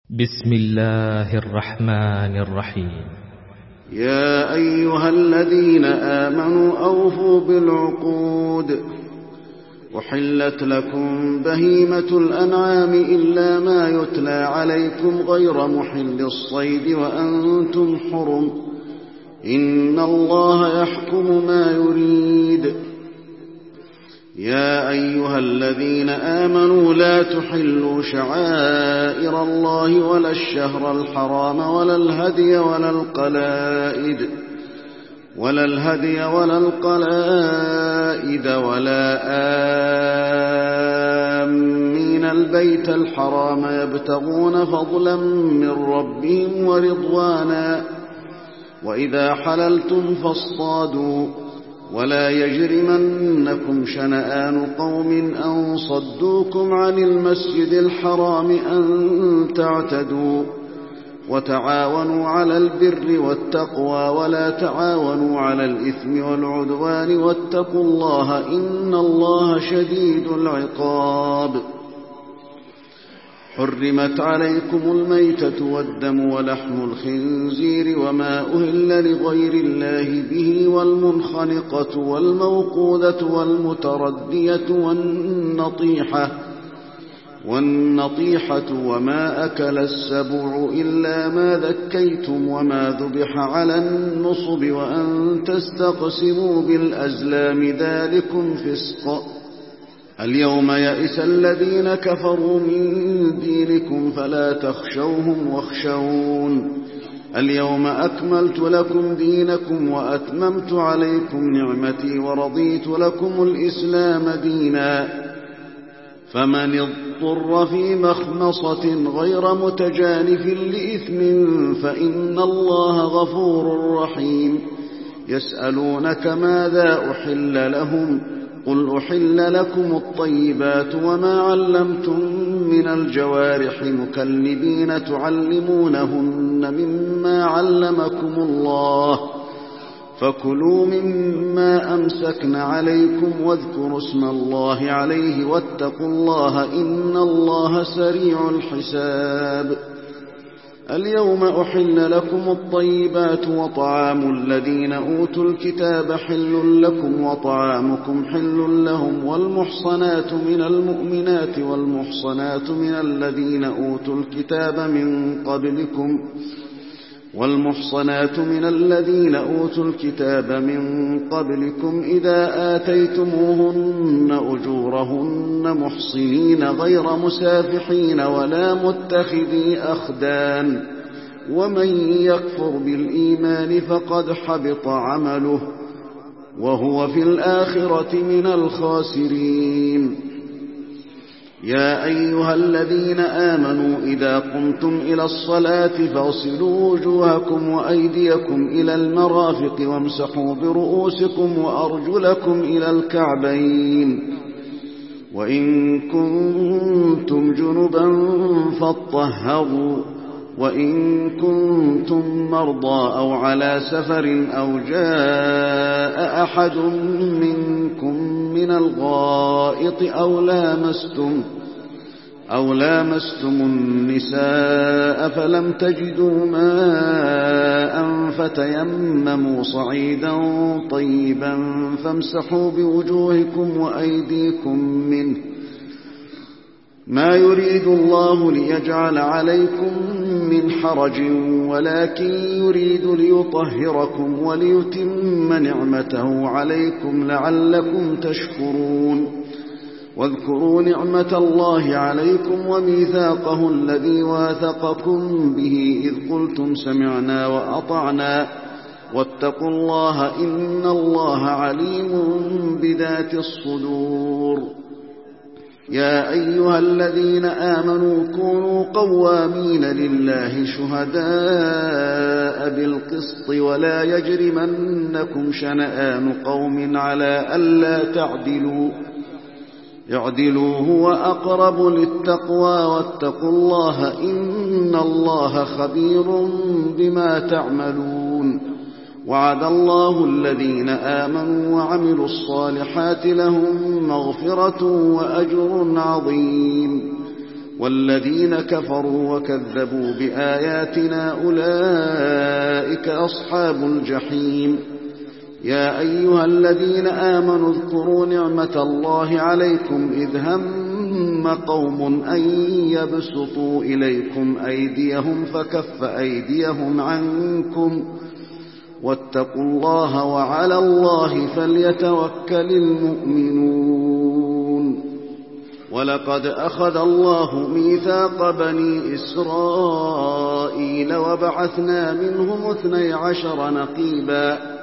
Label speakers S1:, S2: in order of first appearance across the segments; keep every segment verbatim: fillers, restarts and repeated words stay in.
S1: بسم الله الرحمن الرحيم.
S2: يا أيها الذين آمنوا أوفوا بالعقود. أحلت لكم بهيمة الأنعام إلا ما يتلى عليكم غير محل الصيد وأنتم حرم، إن الله يحكم ما يريد. يا أيها الذين آمنوا لا تحلوا شعائر الله ولا الشهر الحرام ولا الهدي ولا القلائد ولا الهدي ولا القلائد ولا آمين البيت الحرام يبتغون فضلا من ربهم ورضوانا، وإذا حللتم فاصطادوا، ولا يجرمنكم شنآن قوم أن صدوكم عن المسجد الحرام أن تعتدوا، وتعاونوا على البر والتقوى ولا تعاونوا على الإثم والعدوان، واتقوا الله إن الله شديد العقاب. حرمت عليكم الميتة والدم ولحم الخنزير وما أهل لغير الله به، والمنخنقة والموقوذة والمتردية والنطيحة والنطيحة وما أكل السبع إلا ما ذكيتم وما ذبح على النصب، وأن تستقسموا بالأزلام ذلكم فسق. اليوم يئس الذين كفروا من دينكم فلا تخشوهم واخشون. اليوم أكملت لكم دينكم وأتممت عليكم نعمتي ورضيت لكم الإسلام دينا، فمن اضطر في مخمصة غير متجانف لإثم فإن الله غفور رحيم. يسألونك ماذا أحل لهم، قل أحل لكم الطيبات وما علمتم من الجوارح مكلبين تعلمونهن مما علمكم الله، فكلوا مما أمسكن عليكم واذكروا اسم الله عليه واتقوا الله إن الله سريع الحساب. اليوم أحل لكم الطيبات وطعام الذين أوتوا الكتاب حل لكم وطعامكم حل لهم، والمحصنات من المؤمنات والمحصنات من الذين أوتوا الكتاب من قبلكم والمحصنات من الذين أوتوا الكتاب من قبلكم إذا آتيتموهن أجورهن محصنين غير مسافحين ولا متخذي أخدان، ومن يكفر بالإيمان فقد حبط عمله وهو في الآخرة من الخاسرين. يا أيها الذين آمنوا إذا قمتم إلى الصلاة فاغسلوا وجوهكم وأيديكم إلى المرافق وامسحوا برؤوسكم وأرجلكم إلى الكعبين، وإن كنتم جنبا فاطهروا، وإن كنتم مرضى أو على سفر أو جاء أحد منكم من الغائط أو لامستم أو لامستم النساء فلم تجدوا ماء فتيمموا صعيدا طيبا فامسحوا بوجوهكم وأيديكم منه، ما يريد الله ليجعل عليكم من حرج ولكن يريد ليطهركم وليتم نعمته عليكم لعلكم تشكرون. واذكروا نعمة الله عليكم وميثاقه الذي واثقكم به إذ قلتم سمعنا وأطعنا، واتقوا الله إن الله عليم بذات الصدور. يا أيها الذين آمنوا كونوا قوامين لله شهداء بالقسط ولا يجرمنكم شنآن قوم على ألا تعدلوا، اعدلوا هو أقرب للتقوى، واتقوا الله إن الله خبير بما تعملون. وعد الله الذين آمنوا وعملوا الصالحات لهم مغفرة وأجر عظيم. والذين كفروا وكذبوا بآياتنا أولئك أصحاب الجحيم. يا أيها الذين آمنوا اذكروا نعمة الله عليكم إذ هم قوم أن يبسطوا إليكم أيديهم فكف أيديهم عنكم واتقوا الله وعلى الله فليتوكل المؤمنون. ولقد أخذ الله ميثاق بني إسرائيل وبعثنا منهم اثني عشر نقيبا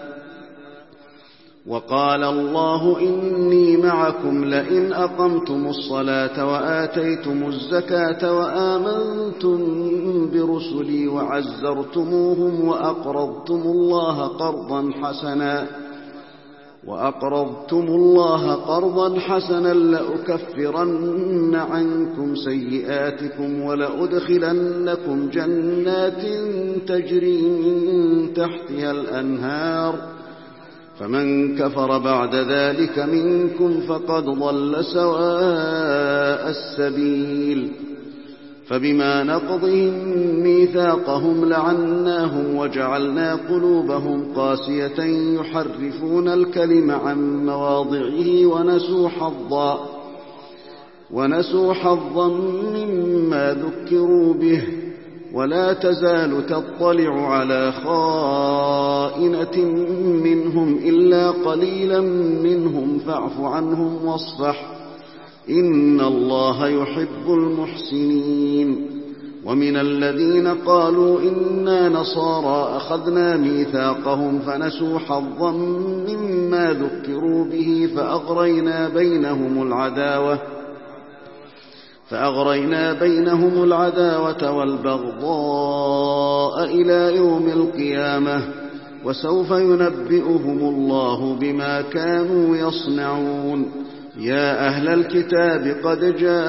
S2: وقال الله إني معكم لئن أقمتم الصلاة وآتيتم الزكاة وآمنتم برسلي وعزرتموهم وأقرضتم الله قرضا حسنا وأقرضتم الله قرضا حسنا لأكفرن عنكم سيئاتكم ولأدخلنكم جنات تجري من تحتها الأنهار فمن كفر بعد ذلك منكم فقد ضل سواء السبيل. فبما نقضهم ميثاقهم لعناهم وجعلنا قلوبهم قاسية يحرفون الكلم عن مواضعه ونسوا حظا ونسوا حظا مما ذكروا به ولا تزال تطلع على خائنة منهم إلا قليلا منهم فاعف عنهم واصفح إن الله يحب المحسنين. ومن الذين قالوا إنا نصارى أخذنا ميثاقهم فنسوا حظا مما ذكروا به فأغرينا بينهم العداوة فأغرينا بينهم العداوة والبغضاء إلى يوم القيامة وسوف ينبئهم الله بما كانوا يصنعون. يا أهل الكتاب قد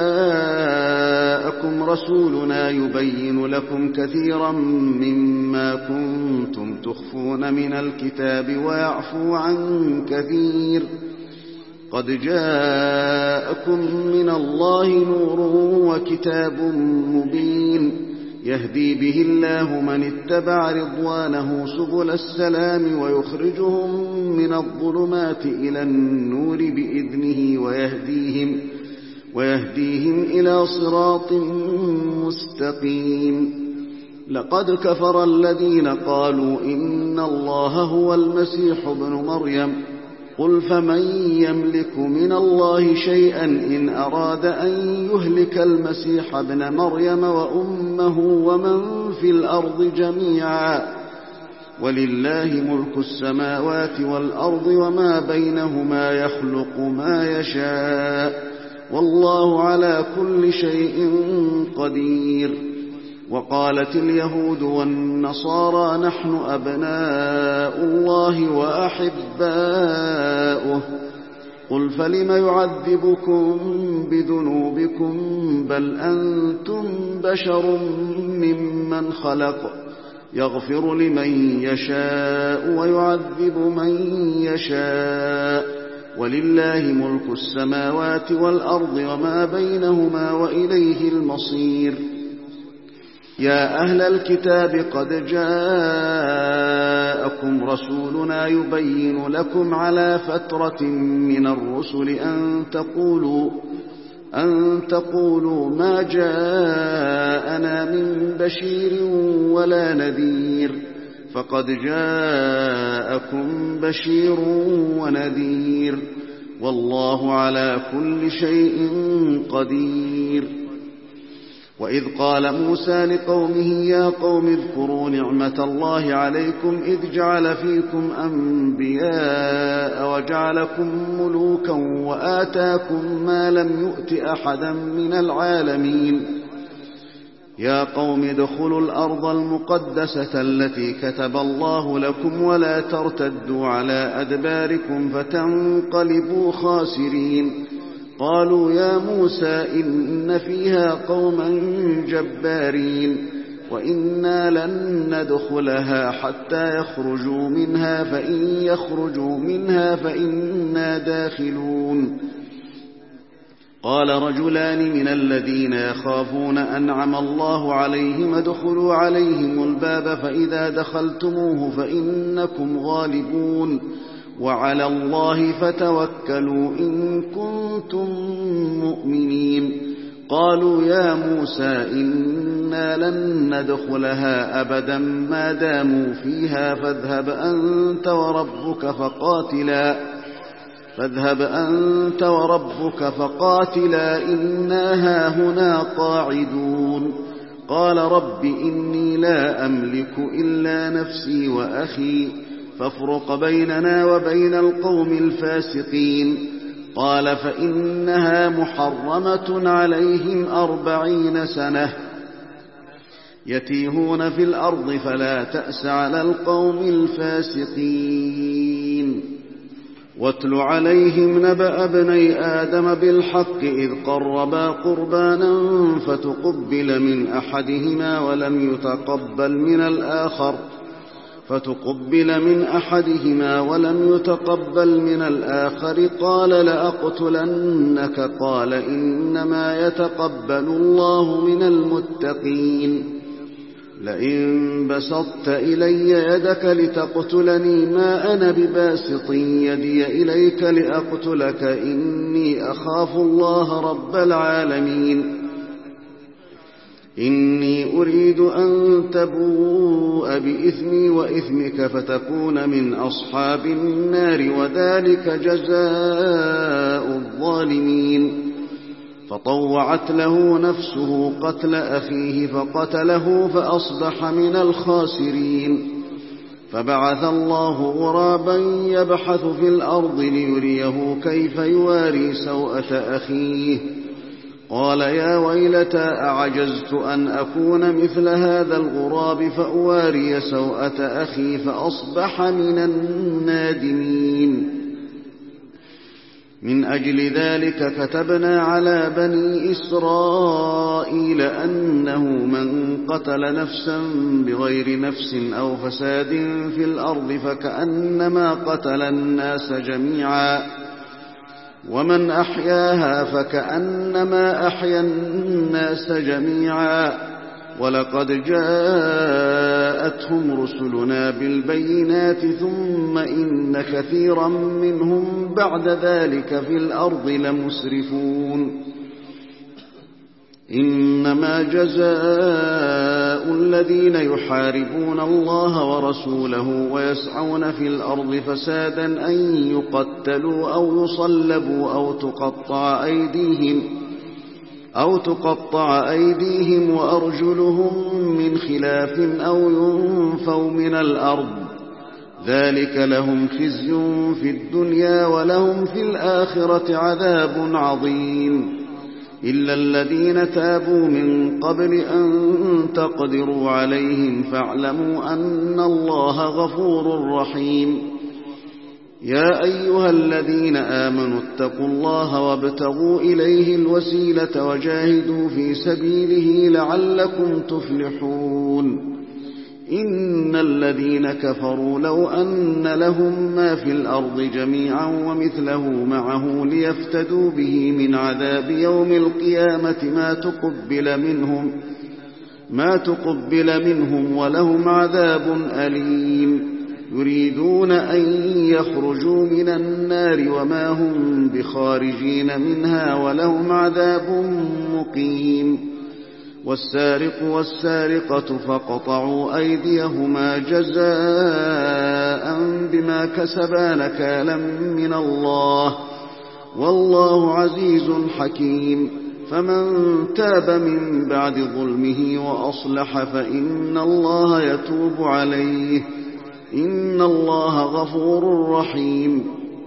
S2: جاءكم رسولنا يبين لكم كثيرا مما كنتم تخفون من الكتاب ويعفو عن كثير قد جاءكم من الله نور وكتاب مبين يهدي به الله من اتبع رضوانه سبل السلام ويخرجهم من الظلمات إلى النور بإذنه ويهديهم, ويهديهم إلى صراط مستقيم. لقد كفر الذين قالوا إن الله هو المسيح ابن مريم قل فمن يملك من الله شيئا إن أراد أن يهلك المسيح ابن مريم وأمه ومن في الأرض جميعا ولله ملك السماوات والأرض وما بينهما يخلق ما يشاء والله على كل شيء قدير. وقالت اليهود والنصارى نحن أبناء الله وأحباؤه قل فلم يعذبكم بذنوبكم بل أنتم بشر ممن خلق يغفر لمن يشاء ويعذب من يشاء ولله ملك السماوات والأرض وما بينهما وإليه المصير. يا أهل الكتاب قد جاءكم رسولنا يبين لكم على فترة من الرسل أن تقولوا, أن تقولوا ما جاءنا من بشير ولا نذير فقد جاءكم بشير ونذير والله على كل شيء قدير. وإذ قال موسى لقومه يا قوم اذكروا نعمة الله عليكم إذ جعل فيكم أنبياء وجعلكم ملوكا وآتاكم ما لم يؤت أحدا من العالمين. يا قوم ادخلوا الأرض المقدسة التي كتب الله لكم ولا ترتدوا على أدباركم فتنقلبوا خاسرين. قالوا يا موسى إن فيها قوما جبارين وإنا لن ندخلها حتى يخرجوا منها فإن يخرجوا منها فإنا داخلون. قال رجلان من الذين يخافون أنعم الله عليهم ادخلوا عليهم الباب فإذا دخلتموه فإنكم غالبون وعلى الله فتوكلوا إن كنتم مؤمنين. قالوا يا موسى إنا لن ندخلها أبدا ما داموا فيها فاذهب أنت وربك فقاتلا فاذهب أنت وربك فقاتلا إنا هاهنا قاعدون. قال رب إني لا أملك إلا نفسي وأخي فافرق بيننا وبين القوم الفاسقين. قال فإنها محرمة عليهم أربعين سنة يتيهون في الأرض فلا تأس على القوم الفاسقين. واتل عليهم نبأ ابني آدم بالحق إذ قربا قربانا فتقبل من أحدهما ولم يتقبل من الآخر فتقبل من أحدهما ولم يتقبل من الآخر قال لأقتلنك قال إنما يتقبل الله من المتقين. لئن بسطت إلي يدك لتقتلني ما أنا بباسط يدي إليك لأقتلك إني أخاف الله رب العالمين. إني أريد أن تبوء بإثمي وإثمك فتكون من أصحاب النار وذلك جزاء الظالمين. فطوعت له نفسه قتل أخيه فقتله فأصبح من الخاسرين. فبعث الله غرابا يبحث في الأرض ليريه كيف يواري سوءة أخيه قال يا ويلتى أعجزت أن أكون مثل هذا الغراب فأواري سوءة أخي فأصبح من النادمين. من أجل ذلك كتبنا على بني إسرائيل أنه من قتل نفسا بغير نفس أو فساد في الأرض فكأنما قتل الناس جميعا ومن أحياها فكأنما أحيا الناس جميعا. ولقد جاءتهم رسلنا بالبينات ثم إن كثيرا منهم بعد ذلك في الأرض لمسرفون. إنما جزاء الذين يحاربون الله ورسوله ويسعون في الأرض فسادا أن يقتلوا أو يصلبوا أو تقطع أيديهم أو تقطع أيديهم وأرجلهم من خلاف أو ينفوا من الأرض ذلك لهم خزي في الدنيا ولهم في الآخرة عذاب عظيم. إلا الذين تابوا من قبل أن تقدروا عليهم فاعلموا أن الله غفور رحيم. يا أيها الذين آمنوا اتقوا الله وابتغوا إليه الوسيلة وجاهدوا في سبيله لعلكم تفلحون. إن الذين كفروا لو أن لهم ما في الأرض جميعا ومثله معه ليفتدوا به من عذاب يوم القيامة ما تقبل منهم ما تقبل منهم ولهم عذاب أليم. يريدون أن يخرجوا من النار وما هم بخارجين منها ولهم عذاب مقيم. والسارق والسارقة فاقطعوا أيديهما جزاء بما كسبا نكالا من الله والله عزيز حكيم. فمن تاب من بعد ظلمه وأصلح فإن الله يتوب عليه إن الله غفور رحيم.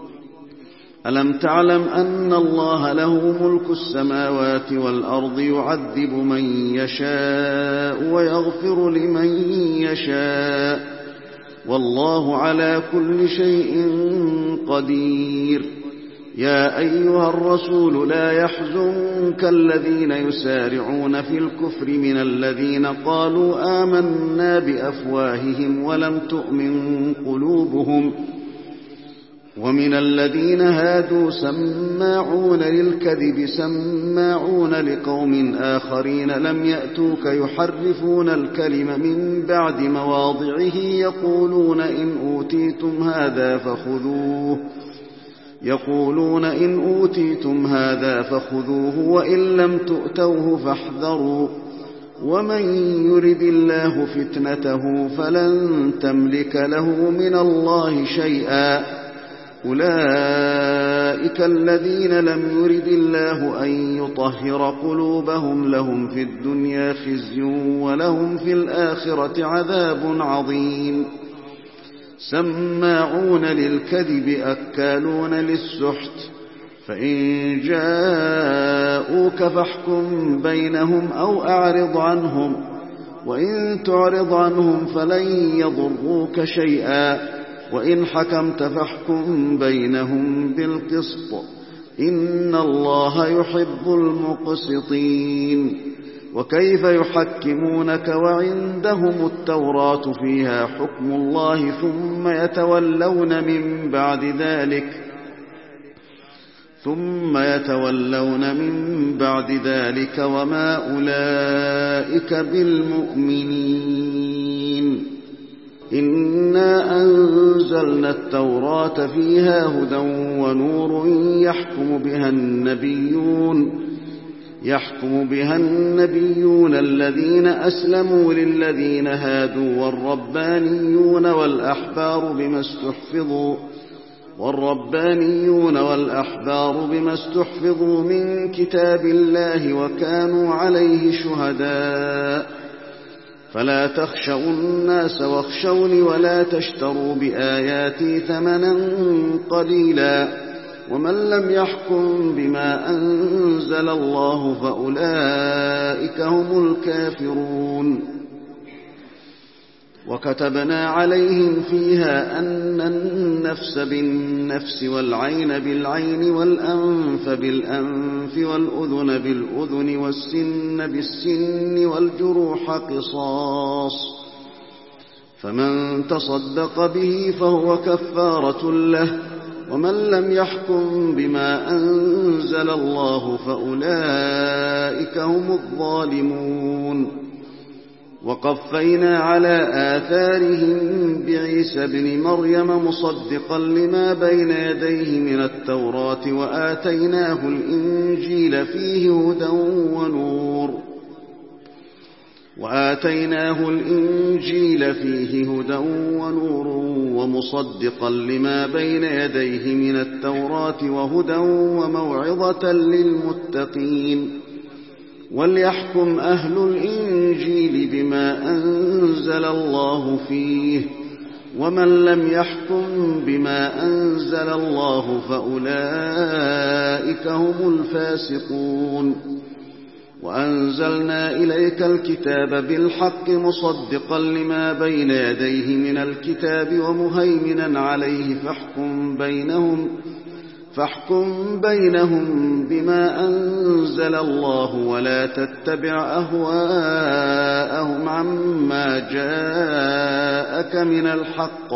S2: ألم تعلم أن الله له ملك السماوات والأرض يعذب من يشاء ويغفر لمن يشاء والله على كل شيء قدير. يا أيها الرسول لا يحزنك الذين يسارعون في الكفر من الذين قالوا آمنا بأفواههم ولم تؤمن قلوبهم ومن الذين هادوا سماعون للكذب سماعون لقوم آخرين لم يأتوك يحرفون الكلم من بعد مواضعه يقولون إن أوتيتم هذا فخذوه يقولون إن أوتيتم هذا فخذوه وإن لم تؤتوه فاحذروا ومن يرد الله فتنته فلن تملك له من الله شيئا أولئك الذين لم يرد الله أن يطهر قلوبهم لهم في الدنيا خزي ولهم في الآخرة عذاب عظيم سماعون للكذب أكالون للسحت فإن جاءوك فاحكم بينهم أو أعرض عنهم وإن تعرض عنهم فلن يضروك شيئا وإن حكمت فاحكم بينهم بالقسط إن الله يحب المقسطين وكيف يحكمونك وعندهم التوراة فيها حكم الله ثم يتولون من بعد ذلك ثم يتولون من بعد ذلك وما أولئك بالمؤمنين إنا أنزلنا التوراة فيها هدى ونور يحكم بها النبيون يحكم بها النبيون الذين أسلموا للذين هادوا والربانيون والأحبار بما استحفظوا والربانيون والأحبار بما استحفظوا من كتاب الله وكانوا عليه شهداء فلا تخشوا الناس واخشوني ولا تشتروا بآياتي ثمنا قليلا ومن لم يحكم بما أنزل الله فأولئك هم الكافرون وكتبنا عليهم فيها أن النفس بالنفس والعين بالعين والأنف بالأنف والأذن بالأذن والسن بالسن والجروح قصاص فمن تصدق به فهو كفارة له ومن لم يحكم بما أنزل الله فأولئك هم الظالمون وقفينا على آثارهم بعيسى ابن مريم مصدقا لما بين يديه من التوراة وآتيناه الإنجيل فيه هدى ونور وآتيناه الإنجيل فيه هدى ونور ومصدقا لما بين يديه من التوراة وهدى وموعظة للمتقين وليحكم أهل الإنجيل بما أنزل الله فيه ومن لم يحكم بما أنزل الله فأولئك هم الفاسقون وأنزلنا إليك الكتاب بالحق مصدقا لما بين يديه من الكتاب ومهيمنا عليه فاحكم بينهم فاحكم بينهم بما أنزل الله ولا تتبع أهواءهم عما جاءك من الحق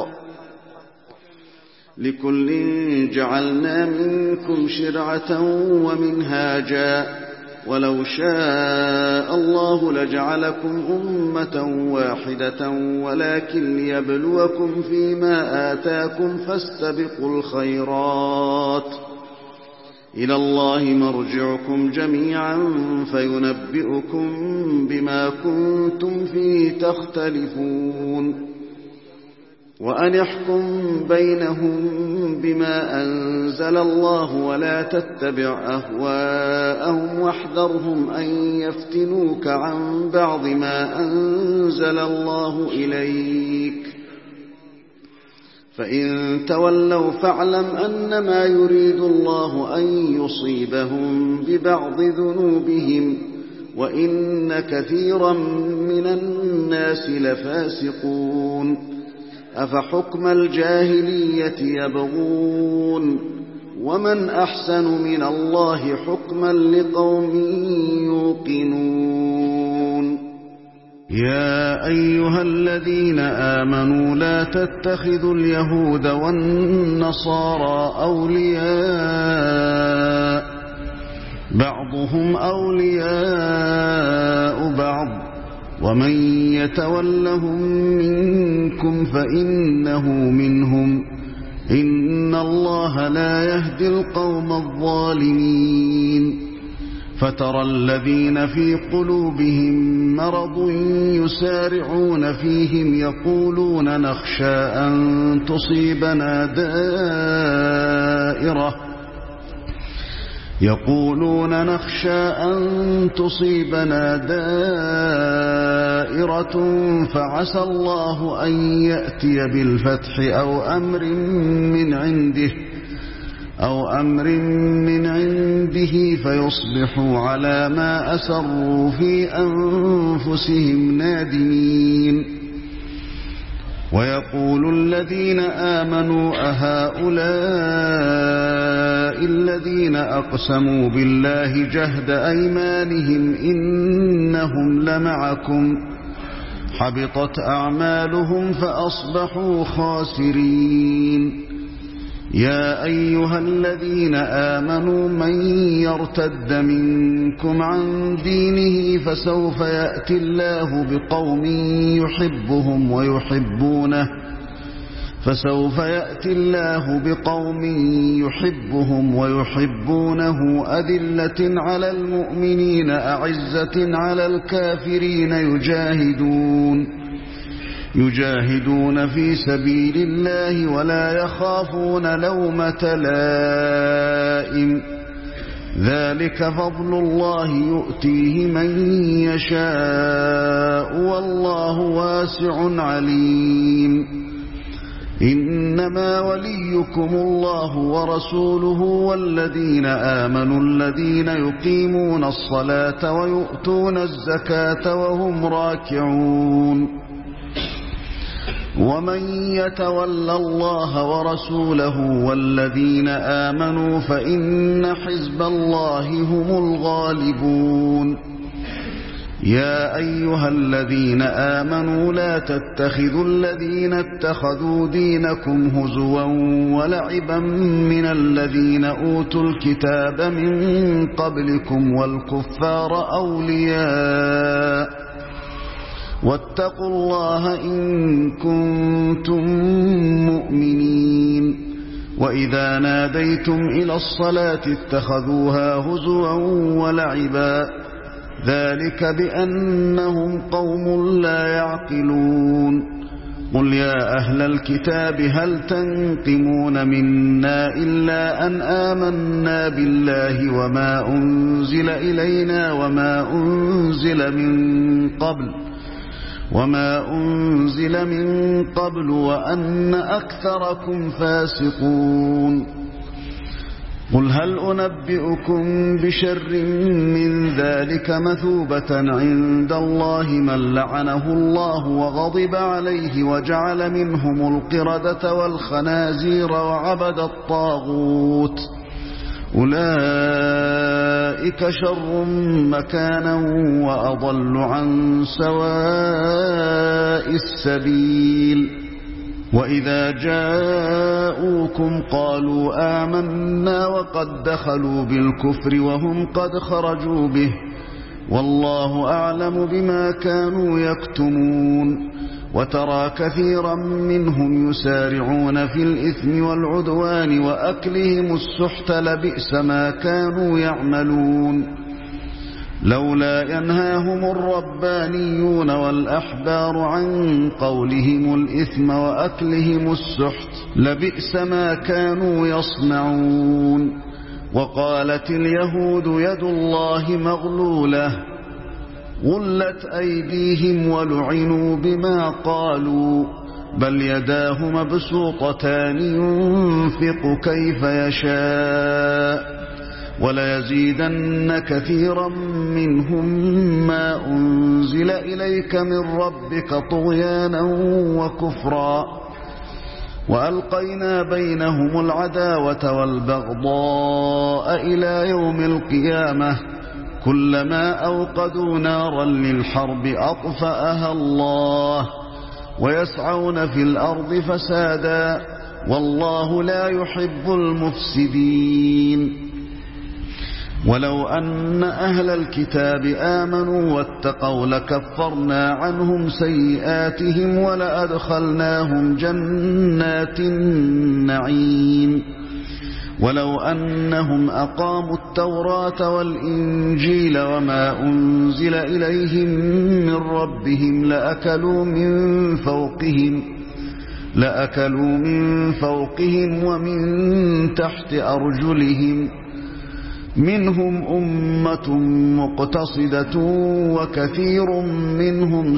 S2: لكل جعلنا منكم شرعة ومنهاجا ولو شاء الله لجعلكم أمة واحدة ولكن ليبلوكم فيما آتاكم فاستبقوا الخيرات إلى الله مرجعكم جميعا فينبئكم بما كنتم فيه تختلفون وأن احكم بينهم بما أنزل الله ولا تتبع أهواءهم واحذرهم أن يفتنوك عن بعض ما أنزل الله إليك فإن تولوا فاعلم أنما يريد الله أن يصيبهم ببعض ذنوبهم وإن كثيرا من الناس لفاسقون أفحكم الجاهلية يبغون ومن أحسن من الله حكما لقوم يوقنون يا أيها الذين آمنوا لا تتخذوا اليهود والنصارى أولياء بعضهم أولياء بعض ومن يتولهم منكم فإنه منهم إن الله لا يهدي القوم الظالمين فترى الذين في قلوبهم مرض يسارعون فيهم يقولون نخشى أن تصيبنا دائرة يقولون نخشى أن تصيبنا دائرة فعسى الله أن يأتي بالفتح أو أمر من عنده أو أمر من عنده فيصبحوا على ما أسروا في أنفسهم نادمين ويقول الذين آمنوا أهؤلاء الذين أقسموا بالله جهد أيمانهم إنهم لمعكم حبطت أعمالهم فأصبحوا خاسرين يا أيها الذين آمنوا من يرتد منكم عن دينه فسوف يأتي الله بقوم يحبهم ويحبونه فسوف يأتي الله بقوم يحبهم ويحبونه أذلة على المؤمنين أعزة على الكافرين يجاهدون يجاهدون في سبيل الله ولا يخافون لومة لائم ذلك فضل الله يؤتيه من يشاء والله واسع عليم إنما وليكم الله ورسوله والذين آمنوا الذين يقيمون الصلاة ويؤتون الزكاة وهم راكعون ومن يتول الله ورسوله والذين آمنوا فإن حزب الله هم الغالبون يا أيها الذين آمنوا لا تتخذوا الذين اتخذوا دينكم هزوا ولعبا من الذين أوتوا الكتاب من قبلكم والكفار أولياء واتقوا الله إن كنتم مؤمنين وإذا ناديتم إلى الصلاة اتخذوها هزوا ولعبا ذلك بأنهم قوم لا يعقلون قل يا أهل الكتاب هل تنقمون منا إلا أن آمنا بالله وما أنزل إلينا وما أنزل من قبل وما أنزل من قبل وأن أكثركم فاسقون قل هل أنبئكم بشر من ذلك مثوبة عند الله من لعنه الله وغضب عليه وجعل منهم القردة والخنازير وعبد الطاغوت أولئك شر مكانا وأضل عن سواء السبيل وإذا جاءوكم قالوا آمنا وقد دخلوا بالكفر وهم قد خرجوا به والله أعلم بما كانوا يكتمون وترى كثيرا منهم يسارعون في الإثم والعدوان وأكلهم السحت لبئس ما كانوا يعملون لولا ينهاهم الربانيون والأحبار عن قولهم الإثم وأكلهم السحت لبئس ما كانوا يصنعون وقالت اليهود يد الله مغلولة غلت أيديهم ولعنوا بما قالوا بل يداه مبسوطتان ينفق كيف يشاء وليزيدن كثيرا منهم ما أنزل إليك من ربك طغيانا وكفرا وألقينا بينهم العداوة والبغضاء إلى يوم القيامة كلما أوقدوا نارا للحرب أطفأها الله ويسعون في الأرض فسادا والله لا يحب المفسدين. ولو أن أهل الكتاب آمنوا واتقوا لكفرنا عنهم سيئاتهم ولأدخلناهم جنات النعيم. ولو أنهم أقاموا التوراة والإنجيل وما أنزل إليهم من ربهم لأكلوا من فوقهم لأكلوا من فوقهم ومن تحت أرجلهم منهم أمة مقتصدة وكثير منهم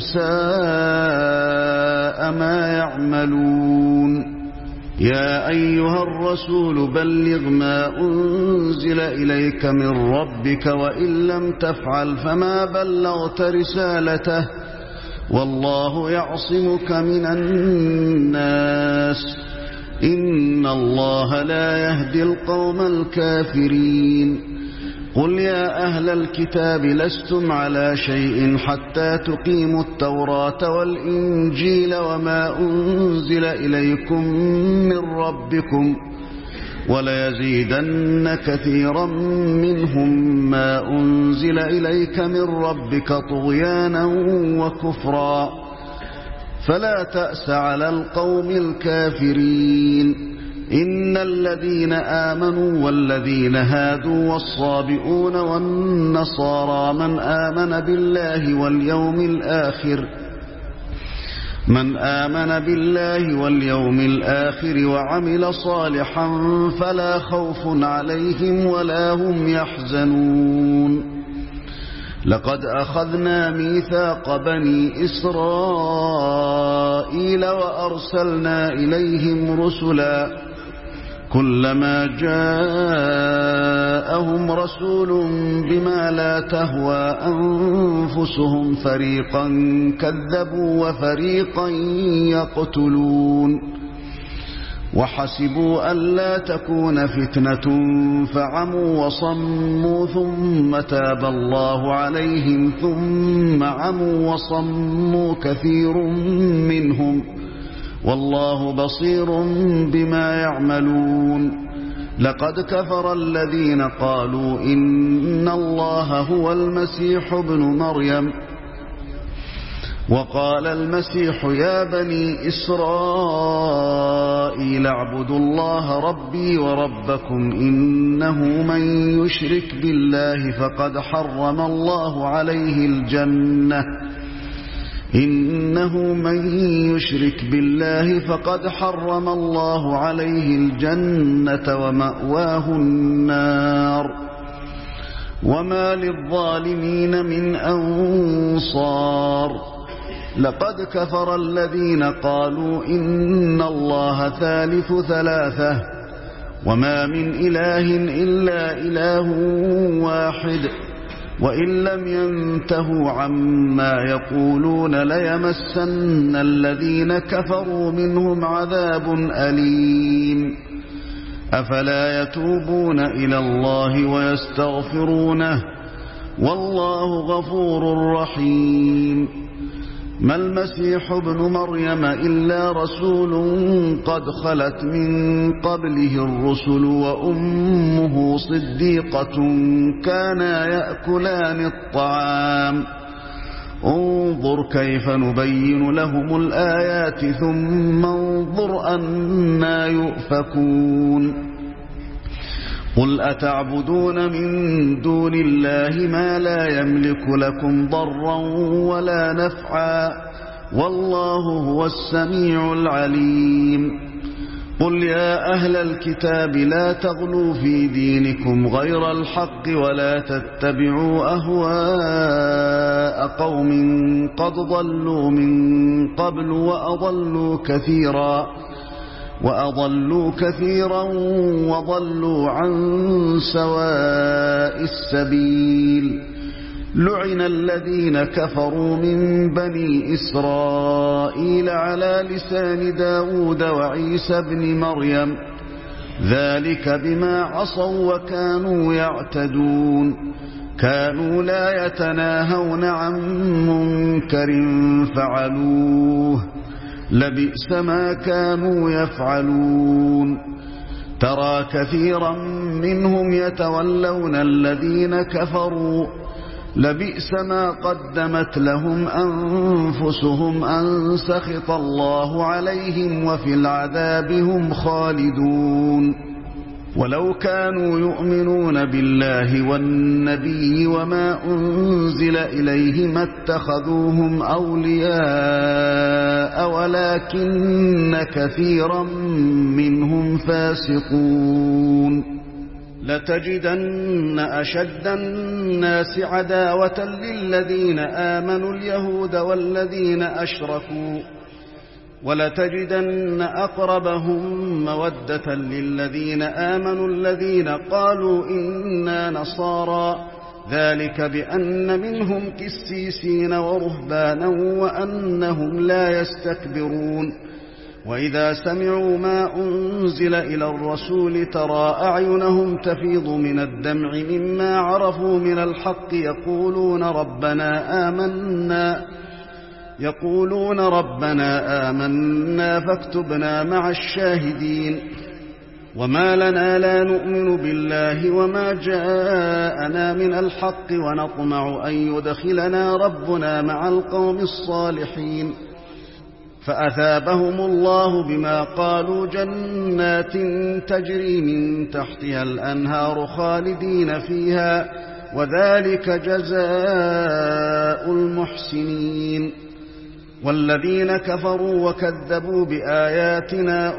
S2: ساء ما يعملون. يا أيها الرسول بلغ ما أنزل إليك من ربك وإن لم تفعل فما بلغت رسالته والله يعصمك من الناس إن الله لا يهدي القوم الكافرين. قل يا أهل الكتاب لستم على شيء حتى تقيموا التوراة والإنجيل وما أنزل إليكم من ربكم وليزيدن كثيرا منهم ما أنزل إليك من ربك طغيانا وكفرا فلا تأس على القوم الكافرين. إن الذين آمنوا والذين هادوا والصابئون والنصارى من آمن بالله واليوم الآخر من آمن بالله واليوم الآخر وعمل صالحا فلا خوف عليهم ولا هم يحزنون. لقد أخذنا ميثاق بني إسرائيل وأرسلنا إليهم رسلا كلما جاءهم رسول بما لا تهوى أنفسهم فريقا كذبوا وفريقا يقتلون وحسبوا ألا تكون فتنة فعموا وصموا ثم تاب الله عليهم ثم عموا وصموا كثير منهم والله بصير بما يعملون. لقد كفر الذين قالوا إن الله هو المسيح ابن مريم وقال المسيح يا بني إسرائيل اعبدوا الله ربي وربكم إنه من يشرك بالله فقد حرم الله عليه الجنة إنه من يشرك بالله فقد حرم الله عليه الجنة ومأواه النار وما للظالمين من أنصار. لقد كفر الذين قالوا إن الله ثالث ثلاثة وما من إله إلا إله واحد وإن لم ينتهوا عما يقولون ليمسن الذين كفروا منهم عذاب أليم. أفلا يتوبون إلى الله ويستغفرونه والله غفور رحيم. ما المسيح ابن مريم إلا رسول قد خلت من قبله الرسل وأمه صديقة كانا يأكلان الطعام انظر كيف نبين لهم الآيات ثم انظر أنا يؤفكون. قل أتعبدون من دون الله ما لا يملك لكم ضرا ولا نفعا والله هو السميع العليم. قل يا أهل الكتاب لا تغلوا في دينكم غير الحق ولا تتبعوا أهواء قوم قد ضلوا من قبل وأضلوا كثيرا وأضلوا كثيرا وضلوا عن سواء السبيل. لعن الذين كفروا من بني إسرائيل على لسان داود وعيسى بن مريم ذلك بما عصوا وكانوا يعتدون. كانوا لا يتناهون عن منكر فعلوه لبئس ما كانوا يفعلون ترى كثيرا منهم يتولون الذين كفروا لبئس ما قدمت لهم أنفسهم أن سخط الله عليهم وفي العذاب هم خالدون ولو كانوا يؤمنون بالله والنبي وما أنزل إليه ما اتخذوهم أولياء ولكن كثيرا منهم فاسقون لتجدن أشد الناس عداوة للذين آمنوا اليهود والذين أشركوا ولتجدن أقربهم مودة للذين آمنوا الذين قالوا إنا نصارى ذلك بأن منهم قسيسين ورهبانا وأنهم لا يستكبرون وإذا سمعوا ما أنزل إلى الرسول ترى أعينهم تفيض من الدمع مما عرفوا من الحق يقولون ربنا آمنا يقولون ربنا آمنا فاكتبنا مع الشاهدين وما لنا لا نؤمن بالله وما جاءنا من الحق ونطمع أن يدخلنا ربنا مع القوم الصالحين فأثابهم الله بما قالوا جنات تجري من تحتها الأنهار خالدين فيها وذلك جزاء المحسنين والذين كفروا وكذبوا بآياتنا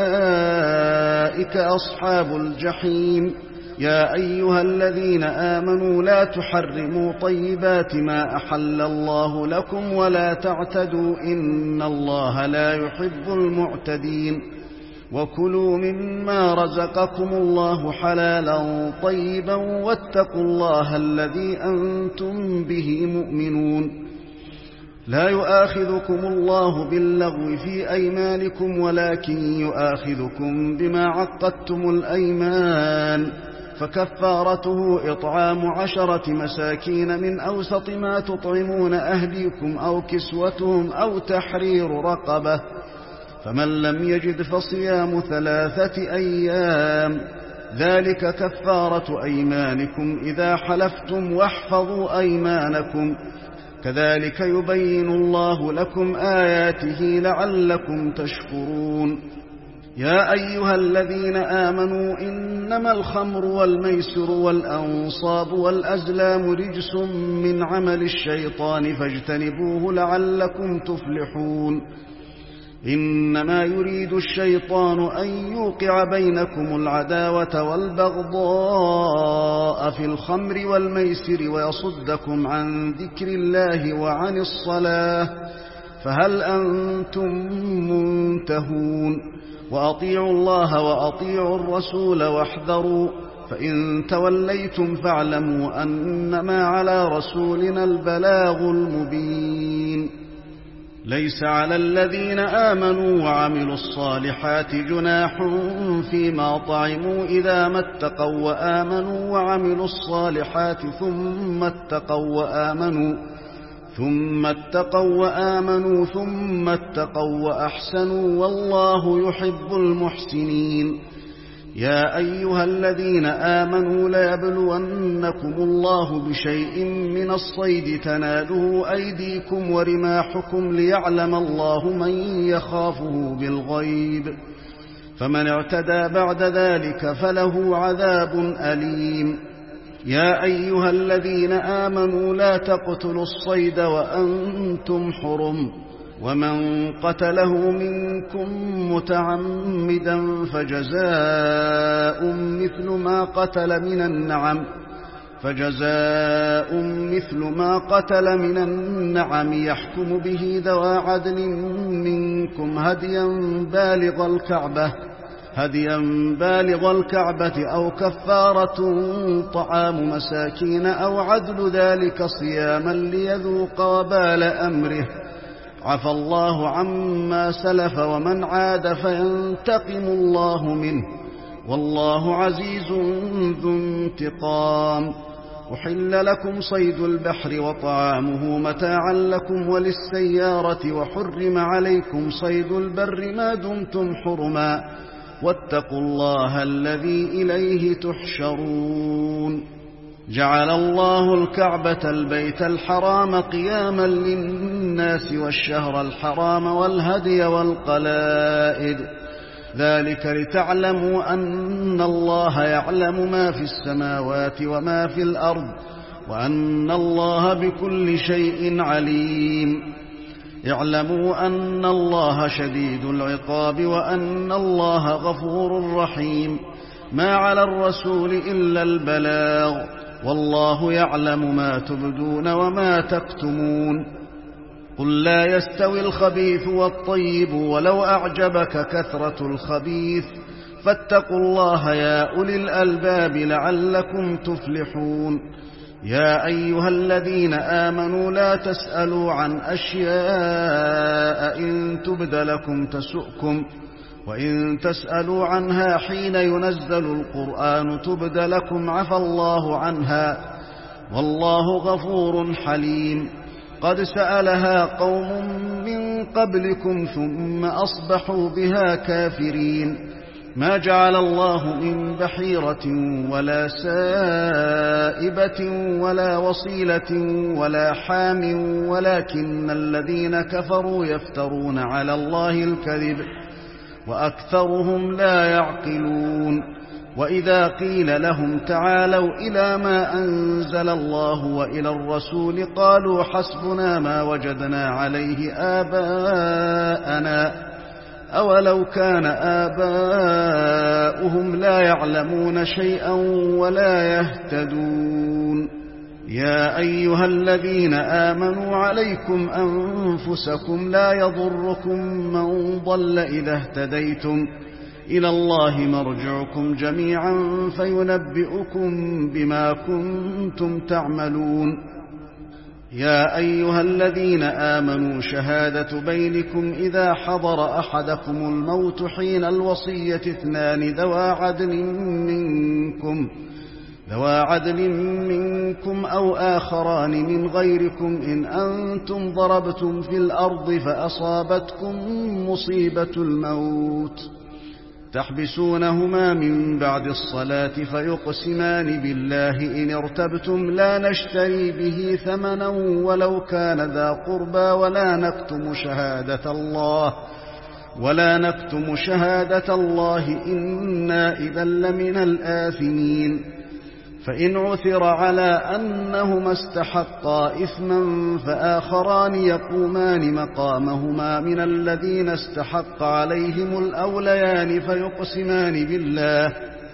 S2: أولئك أصحاب الجحيم يا أيها الذين آمنوا لا تحرموا طيبات ما أحل الله لكم ولا تعتدوا إن الله لا يحب المعتدين وكلوا مما رزقكم الله حلالا طيبا واتقوا الله الذي أنتم به مؤمنون لا يؤاخذكم الله باللغو في أيمانكم ولكن يؤاخذكم بما عقدتم الأيمان فكفارته إطعام عشرة مساكين من أوسط ما تطعمون أهليكم أو كسوتهم أو تحرير رقبة فمن لم يجد فصيام ثلاثة أيام ذلك كفارة أيمانكم إذا حلفتم واحفظوا أيمانكم كذلك يبين الله لكم آياته لعلكم تشكرون يا أيها الذين آمنوا إنما الخمر والميسر والأنصاب والأزلام رجس من عمل الشيطان فاجتنبوه لعلكم تفلحون إنما يريد الشيطان أن يوقع بينكم العداوة والبغضاء في الخمر والميسر ويصدكم عن ذكر الله وعن الصلاة فهل أنتم منتهون وأطيعوا الله وأطيعوا الرسول واحذروا فإن توليتم فاعلموا أنما على رسولنا البلاغ المبين ليس على الذين آمنوا وعملوا الصالحات جناح فيما طعموا إذا ما اتقوا وآمنوا وعملوا الصالحات ثم اتقوا وآمنوا ثم اتقوا وآمنوا ثم اتقوا وأحسنوا والله يحب المحسنين يا أيها الذين آمنوا ليبلونكم الله بشيء من الصيد تناله أيديكم ورماحكم ليعلم الله من يخافه بالغيب فمن اعتدى بعد ذلك فله عذاب أليم يا أيها الذين آمنوا لا تقتلوا الصيد وأنتم حرم ومن قتله منكم متعمدا فجزاء مثل ما قتل من النعم فجزاء مثل ما قتل من النعم يحكم به ذوى عدل منكم هديا بالغ الكعبة هديا بالغ الكعبة أو كفارة طعام مساكين أو عدل ذلك صياما ليذوق وبال أمره عفى الله عما سلف ومن عاد فينتقم الله منه والله عزيز ذو انتقام أحل لكم صيد البحر وطعامه متاعا لكم وللسيارة وحرم عليكم صيد البر ما دمتم حرما واتقوا الله الذي إليه تحشرون جعل الله الكعبة البيت الحرام قياما للناس والشهر الحرام والهدي والقلائد ذلك لتعلموا أن الله يعلم ما في السماوات وما في الأرض وأن الله بكل شيء عليم اعلموا أن الله شديد العقاب وأن الله غفور رحيم ما على الرسول إلا البلاغ والله يعلم ما تبدون وما تكتمون قل لا يستوي الخبيث والطيب ولو أعجبك كثرة الخبيث فاتقوا الله يا أولي الألباب لعلكم تفلحون يا أيها الذين آمنوا لا تسألوا عن أشياء إن تبد لكم تسؤكم وإن تسألوا عنها حين ينزل القرآن تبد لكم عفى الله عنها والله غفور حليم قد سألها قوم من قبلكم ثم أصبحوا بها كافرين ما جعل الله من بحيرة ولا سائبة ولا وصيلة ولا حام ولكن الذين كفروا يفترون على الله الكذب وأكثرهم لا يعقلون وإذا قيل لهم تعالوا إلى ما أنزل الله وإلى الرسول قالوا حسبنا ما وجدنا عليه آباءنا أولو كان آباؤهم لا يعلمون شيئا ولا يهتدون يا أيها الذين آمنوا عليكم أنفسكم لا يضركم من ضل إذا اهتديتم إلى الله مرجعكم جميعا فينبئكم بما كنتم تعملون يا أيها الذين آمنوا شهادة بينكم إذا حضر أحدكم الموت حين الوصية اثنان ذوى عدل منكم ذوى عدل منكم أو آخران من غيركم إن أنتم ضربتم في الأرض فأصابتكم مصيبة الموت تحبسونهما من بعد الصلاة فيقسمان بالله إن ارتبتم لا نشتري به ثمنا ولو كان ذا قربى ولا نكتم شهادة الله ولا نكتم شهادة الله إنا إذا لمن الآثمين فإن عثر على أنهما استحقا إثما فآخران يقومان مقامهما من الذين استحق عليهم الأوليان فيقسمان بالله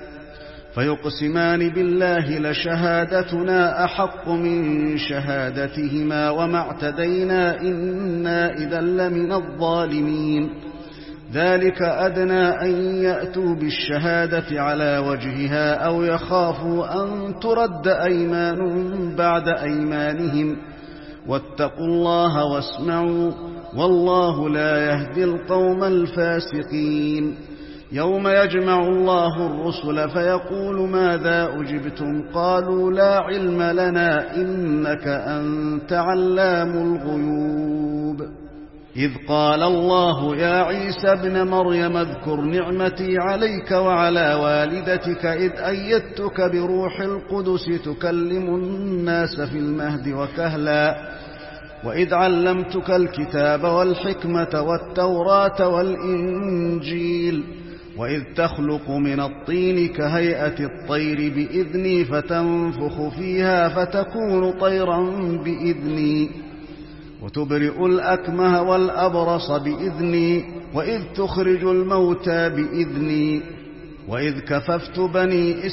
S2: فيقسمان بالله لشهادتنا أحق من شهادتهما وما اعتدينا إنا إذا لمن الظالمين ذلك أدنى أن يأتوا بالشهادة على وجهها أو يخافوا أن ترد أيمان بعد أيمانهم واتقوا الله واسمعوا والله لا يهدي القوم الفاسقين يوم يجمع الله الرسل فيقول ماذا أجبتم قالوا لا علم لنا إنك أنت علام الغيوب إذ قال الله يا عيسى ابن مريم اذكر نعمتي عليك وعلى والدتك إذ أيدتك بروح القدس تكلم الناس في المهد وكهلا وإذ علمتك الكتاب والحكمة والتوراة والإنجيل وإذ تخلق من الطين كهيئة الطير بإذني فتنفخ فيها فتكون طيرا بإذني وتبرئ الأكمه والأبرص بإذني وإذ تخرج الموتى بإذني وإذ كففت بني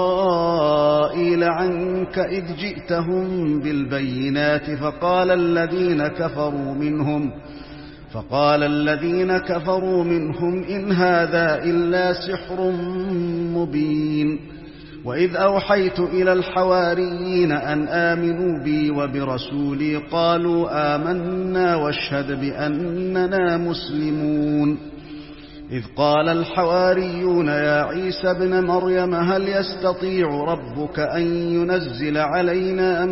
S2: إسرائيل عنك إذ جئتهم بالبينات فقال الذين كفروا منهم فقال الذين كفروا منهم إن هذا إلا سحر مبين وإذ أوحيت إلى الحواريين أن آمنوا بي وبرسولي قالوا آمنا واشهد بأننا مسلمون إذ قال الحواريون يا عيسى ابن مريم هل يستطيع ربك أن ينزل علينا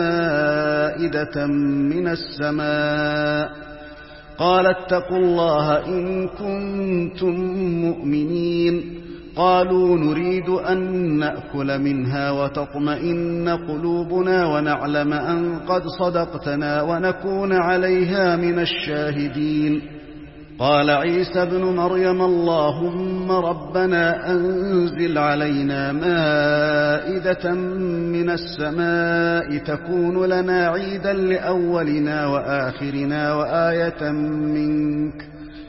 S2: مائدة من السماء قال اتقوا الله إن كنتم مؤمنين قالوا نريد أن نأكل منها وتطمئن قلوبنا ونعلم أن قد صدقتنا ونكون عليها من الشاهدين قال عيسى ابن مريم اللهم ربنا أنزل علينا مائدة من السماء تكون لنا عيدا لأولنا وآخرنا وآية منك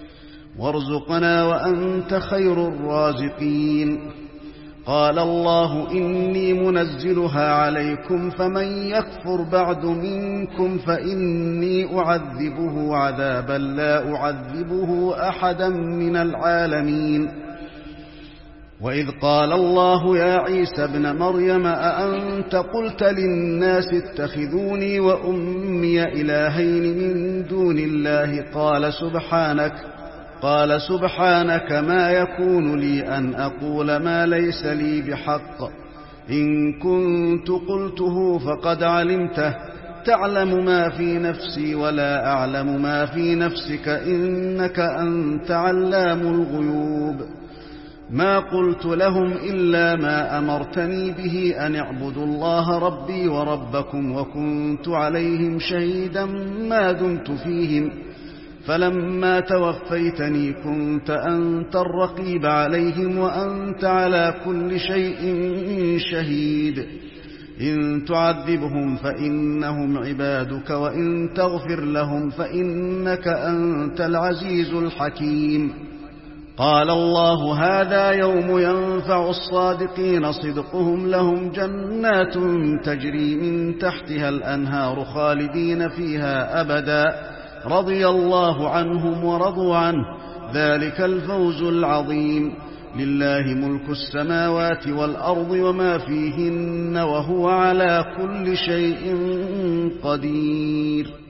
S2: وارزقنا وأنت خير الرازقين قال الله إني منزلها عليكم فمن يكفر بعد منكم فإني أعذبه عذابا لا أعذبه أحدا من العالمين وإذ قال الله يا عيسى ابن مريم أأنت قلت للناس اتخذوني وأمي إلهين من دون الله قال سبحانك قال سبحانك ما يكون لي أن أقول ما ليس لي بحق إن كنت قلته فقد علمته تعلم ما في نفسي ولا أعلم ما في نفسك إنك أنت علام الغيوب ما قلت لهم إلا ما أمرتني به أن اعبدوا الله ربي وربكم وكنت عليهم شهيدا ما دمت فيهم فلما توفيتني كنت أنت الرقيب عليهم وأنت على كل شيء شهيد إن تعذبهم فإنهم عبادك وإن تغفر لهم فإنك أنت العزيز الحكيم قال الله هذا يوم ينفع الصادقين صدقهم لهم جنات تجري من تحتها الأنهار خالدين فيها أبدا رضي الله عنهم ورضوا عنه ذلك الفوز العظيم لله ملك السماوات والأرض وما فيهن وهو على كل شيء قدير